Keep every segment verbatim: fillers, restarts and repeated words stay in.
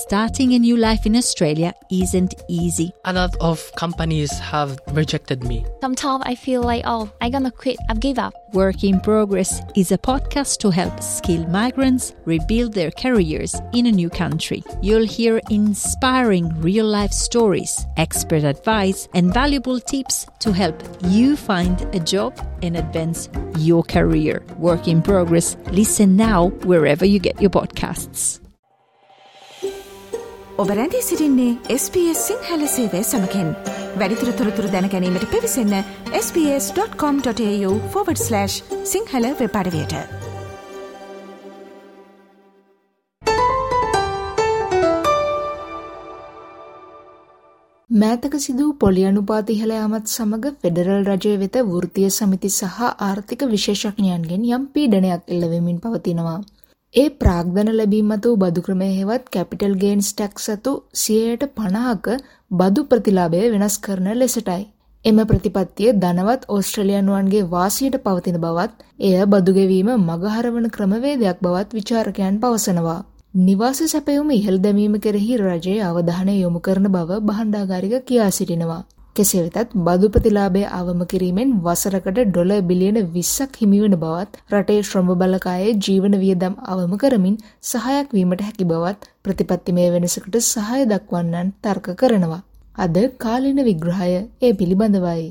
Starting a new life in Australia isn't easy. A lot of companies have rejected me. Sometimes I feel like, oh, I'm gonna quit, I've give up. Work in Progress is a podcast to help skilled migrants rebuild their careers in a new country. You'll hear inspiring real-life stories, expert advice, and valuable tips to help you find a job and advance your career. Work in Progress. Listen now wherever you get your podcasts. ඔබ රැඳී සිටින්නේ S B S Sinhala සේවය සමගින්. වැඩිදුර තොරතුරු දැන ගැනීමට පිවිසන්න s b s dot com dot a u forward slash Sinhala web අඩවියට. මෑතක සිදු පොලි අනුපාත ඉහළ යාමත් සමග ෆෙඩරල් රජය වෙත වෘත්තීය සමිති සහ ආර්ථික විශේෂඥයන්ගෙන් යම් පීඩනයක් එල්ල වෙමින් පවතිනවා. ඒ ප්‍රාග්ධන ලැබීම මත බදු ක්‍රමය හෙවත් කැපිටල් ගේන්ස් ටැක්ස් අතු සියයට පනහක බදු ප්‍රතිලාභය වෙනස් කරන ලෙසටයි. එම ප්‍රතිපත්තිය ධනවත් ඕස්ට්‍රේලියානුවන්ගේ වාසියට පවතින බවත් එය බදු ගෙවීම මගහරවන ක්‍රමවේදයක් බවත් විචාරකයන් පවසනවා. නිවාස සැපයුම ඉහළ දැමීම කෙරෙහි රජයේ අවධානය යොමු කරන බව බහණ්ඩාගාරික කියා සිටිනවා. කෙසේ වෙතත් බදු ප්‍රතිලාභය අවම කිරීමෙන් වසරකට ඩොලර් බිලියන විස්සක් හිමිවන බවත් රටේ ශ්‍රම බලකායේ ජීවන වියදම් අවම කරමින් සහායක් වීමට හැකි බවත් ප්‍රතිපත්තිමය වෙනසකට සහාය දක්වන්නන් තර්ක කරනවා. අද කාලින විග්‍රහය ඒ පිළිබඳවයි.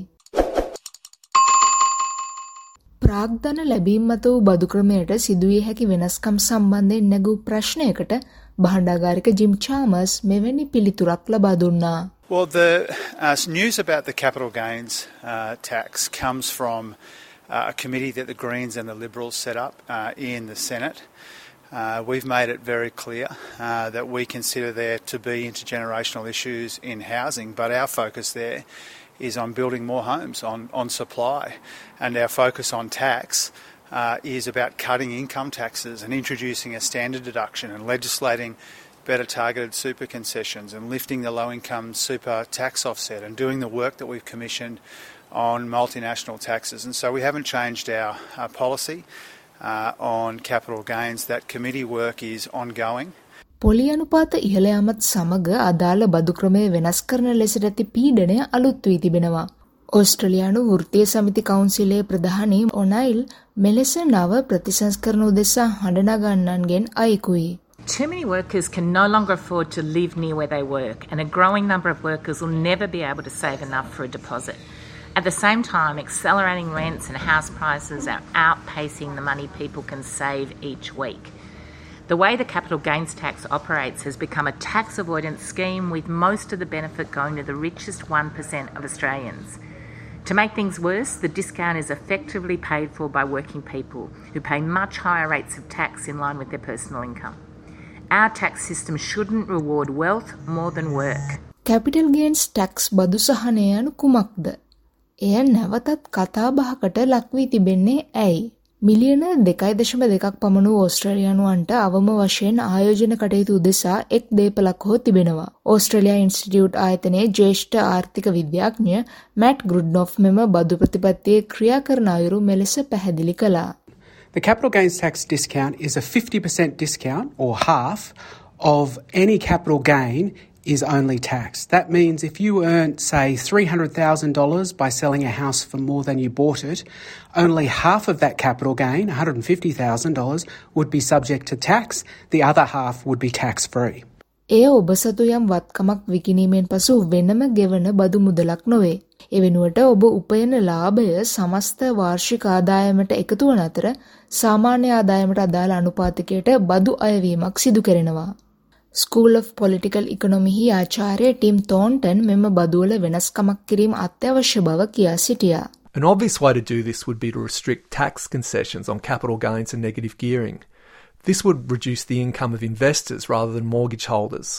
ප්‍රාග්ධන ලැබීම මත වූ බදු ක්‍රමයට සිදුවිය හැකි වෙනස්කම් සම්බන්ධයෙන් නැගූ ප්‍රශ්නයකට බහණ්ඩාගාරික ජිම් චාමර්ස් මෙවැනි පිළිතුරක් ලබා දුන්නා. Well, the uh, news about the capital gains uh, tax comes from uh, a committee that the Greens and the Liberals set up uh, in the Senate. Uh, we've made it very clear uh, that we consider there to be intergenerational issues in housing, but our focus there is on building more homes, on, on supply, and our focus on tax uh, is about cutting income taxes and introducing a standard deduction and legislating better targeted super concessions and lifting the low-income super tax offset and doing the work that we've commissioned on multinational taxes. And so we haven't changed our, our policy uh, on capital gains. That committee work is ongoing. පොලි අනුපාත ඉහළ යාමත් සමග අදාළ බදු ක්‍රමය වෙනස් කරන ලෙසට ඇති පීඩනය අලුත් වී තිබෙනවා. ඕස්ට්‍රේලියානු වෘත්තීය සමිති කවුන්සිලයේ ප්‍රධානී ඔනයිල් මෙලෙස නව ප්‍රතිසංස්කරණ උදෙසා හඬ නගන්නන්ගෙන් අයෙකුයි. Too many workers can no longer afford to live near where they work, and a growing number of workers will never be able to save enough for a deposit. At the same time, accelerating rents and house prices are outpacing the money people can save each week. The way the capital gains tax operates has become a tax avoidance scheme, with most of the benefit going to the richest one percent of Australians. To make things worse, the discount is effectively paid for by working people who pay much higher rates of tax in line with their personal income. Our tax system shouldn't reward wealth more than work. Capital gains tax බදු සහනය යනු කුමක්ද? එය නැවතත් කතාබහකට ලක් වී තිබෙන්නේ ඇයි? මිලියන දෙකයි දශම දෙකක් පමණ වූ ඕස්ට්‍රේලියානුවන්ට අවම වශයෙන් ආයෝජන කටයුතු උදෙසා එක් දේපලක් හෝ තිබෙනවා. ඕස්ට්‍රේලියා ඉන්ස්ටිටියුට් ආයතනයේ ජ්‍යෙෂ්ඨ ආර්ථික විද්‍යාඥ මැට් ග්‍රුඩ්නොෆ් මෙම බදු ප්‍රතිපත්තියේ ක්‍රියා කරන අයුරු මෙලෙස පැහැදිලි කළා. The capital gains tax discount is a fifty percent discount, or half, of any capital gain is only taxed. That means if you earned, say, three hundred thousand dollars by selling a house for more than you bought it, only half of that capital gain, one hundred fifty thousand dollars, would be subject to tax. The other half would be tax-free. එය ඔබ සතු යම් වත්කමක් විකිණීමෙන් පසු වෙනම ගෙවන බදු මුදලක් නොවේ. ඒ වෙනුවට ඔබ උපයන ලාභය සමස්ත වාර්ෂික ආදායමට එකතු වන අතර සාමාන්‍ය ආදායමට අදාළ අනුපාතකයට බදු අයවීමක් සිදු කරනවා. School of Political Economy හි ආචාර්ය ටිම් තෝන්ටන් මෙම බදුවල වෙනස්කමක් කිරීම අත්‍යවශ්‍ය බව කියා සිටියා. An obvious way to do this would be to restrict tax concessions on capital gains and negative gearing. This would reduce the income of investors rather than mortgage holders.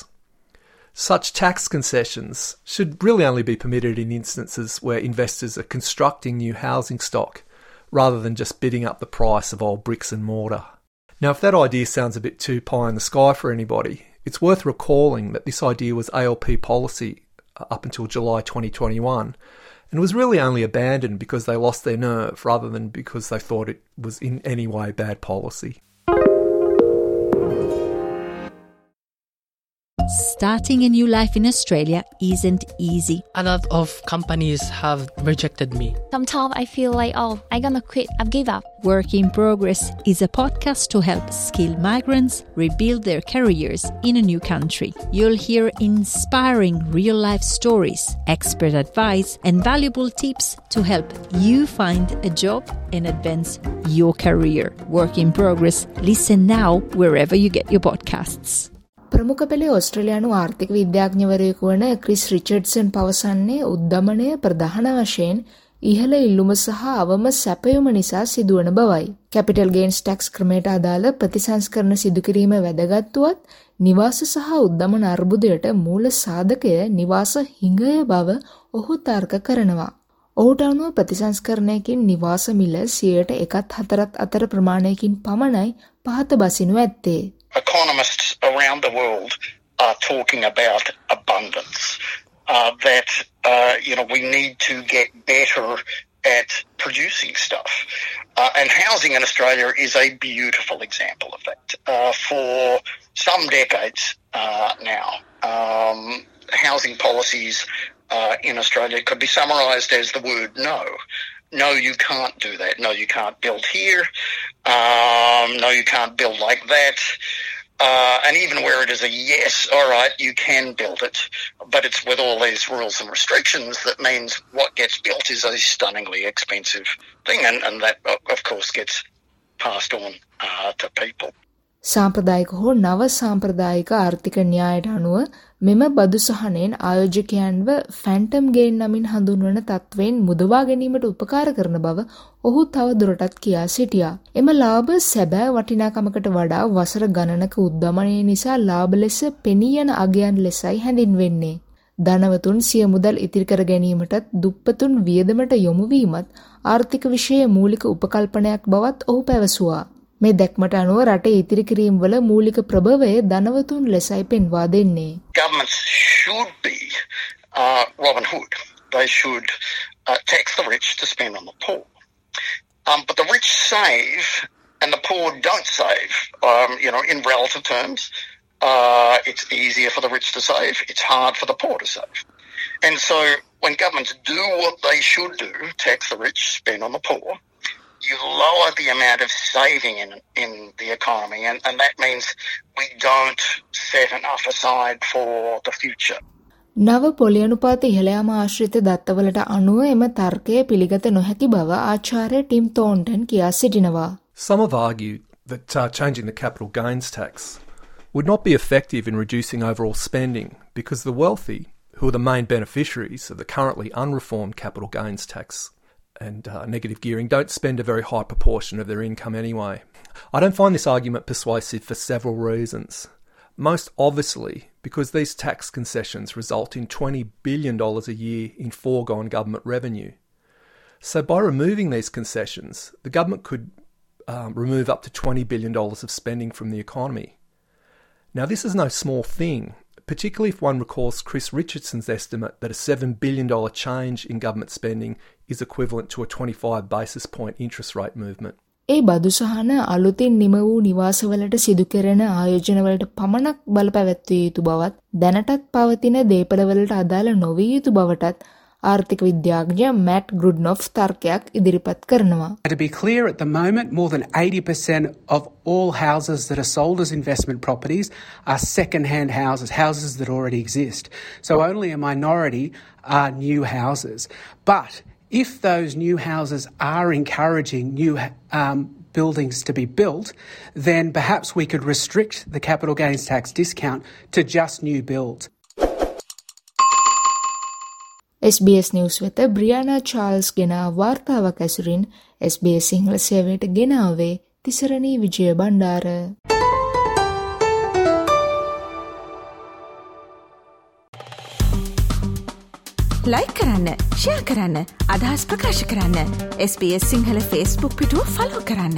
Such tax concessions should really only be permitted in instances where investors are constructing new housing stock rather than just bidding up the price of old bricks and mortar. Now, if that idea sounds a bit too pie in the sky for anybody, it's worth recalling that this idea was A L P policy up until July twenty twenty-one and was really only abandoned because they lost their nerve rather than because they thought it was in any way bad policy. Starting a new life in Australia isn't easy. A lot of companies have rejected me. Sometimes I feel like, oh, I'm gonna quit. I've give up. Work in Progress is a podcast to help skilled migrants rebuild their careers in a new country. You'll hear inspiring real-life stories, expert advice, and valuable tips to help you find a job and advance your career. Work in Progress. Listen now wherever you get your podcasts. ප්‍රමුඛ පෙළේ ඕස්ට්‍රේලියානු ආර්ථික විද්‍යාඥවරයෙකු වන Chris Richardson පවසන්නේ උද්දමනය ප්‍රධාන වශයෙන් ඉහළ ඉල්ලුම සහ අවම සැපයුම නිසා සිදුවන බවයි. කැපිටල් ගේන්ස් ටැක්ස් ක්‍රමයට අදාළ ප්‍රතිසංස්කරණ සිදු කිරීම වැදගත් වුවත් නිවාස සහ උද්දමන අර්බුදයට මූල සාධකය නිවාස හිඟය බව ඔහු තර්ක කරනවා. ඔහුට අනුව ප්‍රතිසංස්කරණයකින් නිවාස මිල සියයට එකත් හතරත් අතර ප්‍රමාණයකින් පමණයි පහත බසිනු ඇත්තේ. Economists around the world are talking about abundance, uh, that, uh, you know, we need to get better at producing stuff. Uh, and housing in Australia is a beautiful example of that. Uh, for some decades uh, now, um, housing policies uh, in Australia could be summarised as the word no. No, you can't do that. No, you can't build here. Um, no, you can't build like that. Uh, and even where it is a yes, all right, you can build it, but it's with all these rules and restrictions that means what gets built is a stunningly expensive thing, and, and that, of course, gets passed on uh, to people. සාම්ප්‍රදායික හෝ නව සාම්ප්‍රදායික ආර්ථික න්‍යායට අනුව මෙම බදු සහනයෙන් ආයෝජකයන්ව phantom gain නමින් හඳුන්වන තත්වයෙන් මුදවා ගැනීමට උපකාර කරන බව ඔහු තව දුරටත් කියා සිටියා. එම ලාභ සැබෑ වටිනාකමකට වඩා වසර ගණනක උද්දමනය නිසා ලාභ ලෙස පෙනී යන අගයන් ලෙසයි හැඳින්වෙන්නේ. ධනවතුන් සිය මුදල් ඉතිරි කර ගැනීමටත් දුප්පතුන් වියදමට යොමු වීමත් ආර්ථික විෂයේ මූලික උපකල්පනයක් බවත් ඔහු පැවසුවා. මේ දැක්මට අනුව රටේ ඉතිරි කිරීම වල මූලික ප්‍රභවය ධනවතුන් ලෙසයි පෙන්වා දෙන්නේ. Governments should be uh, Robin Hood. They should uh, tax the rich to spend on the poor. Um, but the rich save and the poor don't save. Um, you know, in relative terms, uh, it's easier for the rich to save. It's hard for the poor to save. And so when governments do what they should do, tax the rich, spend on the poor, you lower the amount of saving in in the economy, and, and that means we don't set enough aside for the future. නව පොලි අනුපාත ඉහළ යාම ආශ්‍රිත දත්තවලට අනුව එම තර්කය පිළිගත නොහැකි බව ආචාර්ය ටිම් තෝන්ටන් කියා සිටිනවා. Some have argued that uh, changing the capital gains tax would not be effective in reducing overall spending because the wealthy, who are the main beneficiaries of the currently unreformed capital gains tax and uh, negative gearing, don't spend a very high proportion of their income anyway. I don't find this argument persuasive for several reasons. Most obviously because these tax concessions result in twenty billion dollars a year in foregone government revenue. So by removing these concessions, the government could um, remove up to twenty billion dollars of spending from the economy. Now this is no small thing, particularly if one recalls Chris Richardson's estimate that a seven billion dollars change in government spending is equivalent to a twenty-five basis point interest rate movement. ඒ බදු සහන අලුතින් නිම වූ නිවාසවලට සිදු කෙරෙන ආයෝජනවලට පමණක් බලපැවැත්විය යුතු බවත් දැනටත් පවතින දේපළවලට අදාළ නොවිය යුතු බවටත් ආර්ථික විද්‍යාඥ මැට් ගෘඩ්නොෆ් තර්කයක් ඉදිරිපත් කරනවා. To be clear, at the moment, more than eighty percent of all houses that are sold as investment properties are second-hand houses, houses that already exist. So only a minority are new houses. But if those new houses are encouraging new um, buildings to be built, then perhaps we could restrict the capital gains tax discount to just new builds. S B S News වෙත බ්‍රියානා Charles ගෙනා වාර්තාවක් ඇසුරින් S B S Sinhala සේවයට ගෙනාවේ Thisarani Wijaya Bandara. Like කරන්න, share කරන්න, අදහස් ප්‍රකාශ කරන්න. S B S Sinhala Facebook පිටුව ෆලෝ කරන්න.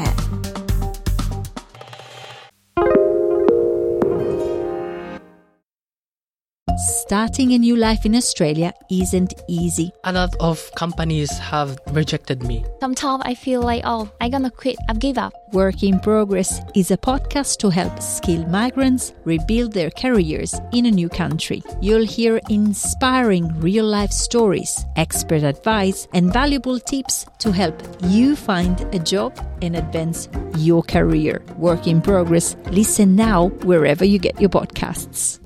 starting a new life in Australia isn't easy. A lot of companies have rejected me. Sometimes I feel like, oh, I'm gonna quit. I've give up. Work in Progress is a podcast to help skilled migrants rebuild their careers in a new country. You'll hear inspiring real-life stories, expert advice, and valuable tips to help you find a job and advance your career. Work in Progress. Listen now wherever you get your podcasts.